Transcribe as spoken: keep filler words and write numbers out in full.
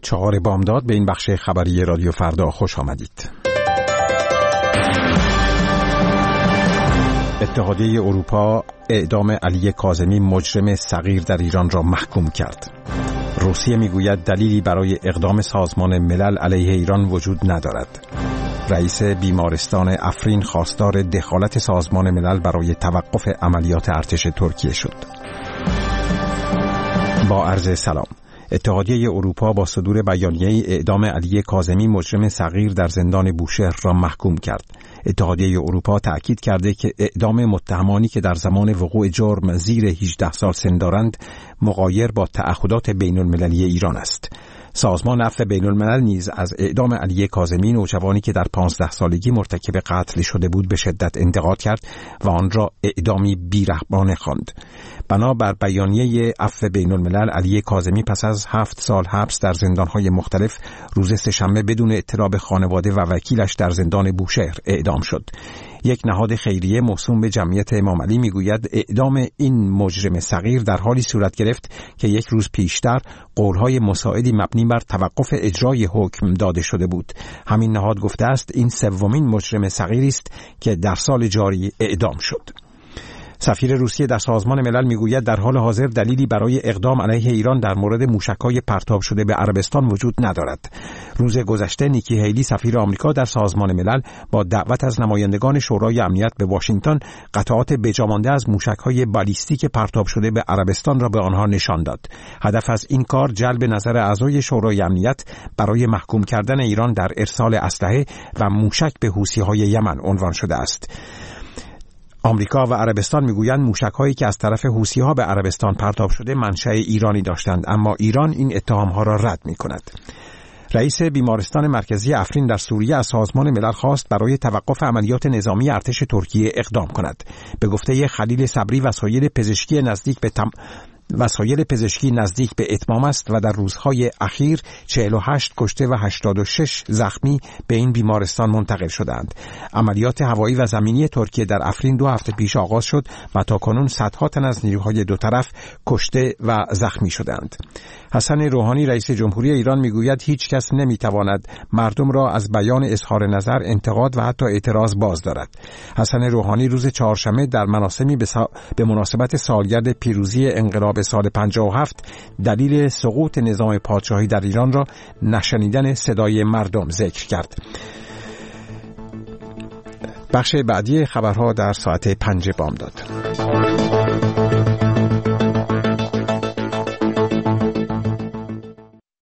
چهار بامداد به این بخش خبری رادیو فردا خوش آمدید. اتحادیه اروپا اعدام علی کاظمی مجرم صغیر در ایران را محکوم کرد. روسیه میگوید دلیلی برای اقدام سازمان ملل علیه ایران وجود ندارد. رئیس بیمارستان افرین خواستار دخالت سازمان ملل برای توقف عملیات ارتش ترکیه شد. با عرض سلام. اتحادیه اروپا با صدور بیانیه اعدام علی کاظمی مجرم صغیر در زندان بوشهر را محکوم کرد. اتحادیه اروپا تأکید کرده که اعدام متهمانی که در زمان وقوع جرم زیر هجده سال سن دارند مغایر با تعهدات بین المللی ایران است. سازمان عفو بین الملل نیز از اعدام علی کاظمی، نوجوانی که در پانزده سالگی مرتکب قتل شده بود، به شدت انتقاد کرد و آن را اعدامی بیرحمانه خواند. بنابر بیانیه عفو بین الملل، علی کاظمی پس از هفت سال حبس در زندانهای مختلف روز سه‌شنبه بدون اطلاع به خانواده و وکیلش در زندان بوشهر اعدام شد. یک نهاد خیریه موسوم به جمعیت امام علی میگوید اعدام این مجرم صغیر در حالی صورت گرفت که یک روز پیشتر قولهای مساعدی مبنی بر توقف اجرای حکم داده شده بود. همین نهاد گفته است این سومین مجرم صغیری است که در سال جاری اعدام شد. سفیر روسیه در سازمان ملل میگوید در حال حاضر دلیلی برای اقدام علیه ایران در مورد موشک‌های پرتاب شده به عربستان وجود ندارد. روز گذشته نیکی هیلی، سفیر آمریکا در سازمان ملل، با دعوت از نمایندگان شورای امنیت به واشنگتن قطعات بجامانده از موشک‌های بالیستیک پرتاب شده به عربستان را به آنها نشان داد. هدف از این کار جلب نظر اعضای شورای امنیت برای محکوم کردن ایران در ارسال اسلحه و موشک به حوثی‌های یمن عنوان شده است. آمریکا و عربستان میگویند موشک‌هایی که از طرف حوثی‌ها به عربستان پرتاب شده منشأ ایرانی داشتند، اما ایران این اتهام‌ها را رد می‌کند. رئیس بیمارستان مرکزی افرین در سوریه از سازمان ملل خواست برای توقف عملیات نظامی ارتش ترکیه اقدام کند. به گفته خلیل صبری، وسایل پزشکی نزدیک به تم... وسایل پزشکی نزدیک به اتمام است و در روزهای اخیر چهل و هشت کشته و هشتاد و شش زخمی به این بیمارستان منتقل شدند. عملیات هوایی و زمینی ترکیه در افرین دو هفته پیش آغاز شد و تاکنون صدها تن از نیروهای دو طرف کشته و زخمی شدند. حسن روحانی، رئیس جمهوری ایران، میگوید هیچ کس نمیتواند مردم را از بیان اظهار نظر، انتقاد و حتی اعتراض باز دارد. حسن روحانی روز چهارشنبه در مراسمی به, سا... به مناسبت سالگرد پیروزی انقلاب سال پنجاه و هفت دلیل سقوط نظام پادشاهی در ایران را نشنیدن صدای مردم ذکر کرد. بخش بعدی خبرها در ساعت پنج بامداد.